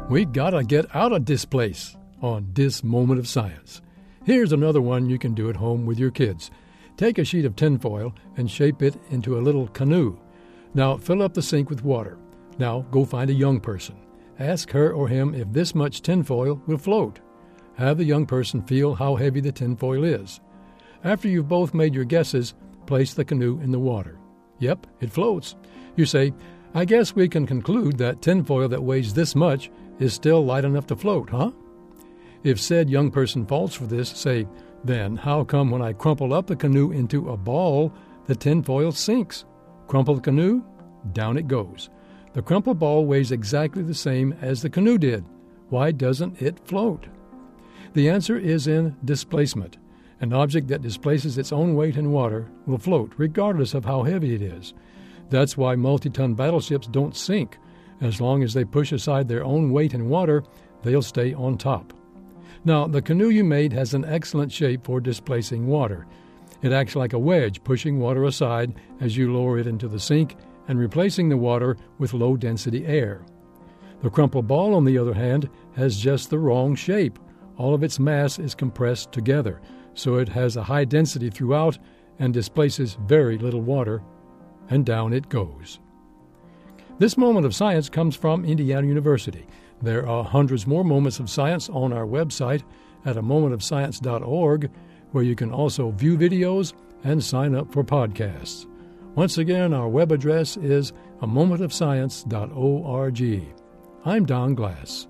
We gotta get out of this place on This Moment of Science. Here's another one you can do at home with your kids. Take a sheet of tinfoil and shape it into a little canoe. Now fill up the sink with water. Now go find a young person. Ask her or him if this much tinfoil will float. Have the young person feel how heavy the tinfoil is. After you've both made your guesses, place the canoe in the water. Yep, it floats. You say, I guess we can conclude that tinfoil that weighs this much is still light enough to float, huh? If said young person falls for this, say, then how come when I crumple up the canoe into a ball, the tinfoil sinks? Crumple the canoe, down it goes. The crumpled ball weighs exactly the same as the canoe did. Why doesn't it float? The answer is in displacement. An object that displaces its own weight in water will float, regardless of how heavy it is. That's why multi-ton battleships don't sink. As long as they push aside their own weight in water, they'll stay on top. Now, the canoe you made has an excellent shape for displacing water. It acts like a wedge, pushing water aside as you lower it into the sink and replacing the water with low-density air. The crumpled ball, on the other hand, has just the wrong shape. All of its mass is compressed together, so it has a high density throughout and displaces very little water, and down it goes. This moment of science comes from Indiana University. There are hundreds more moments of science on our website at amomentofscience.org, where you can also view videos and sign up for podcasts. Once again, our web address is amomentofscience.org. I'm Don Glass.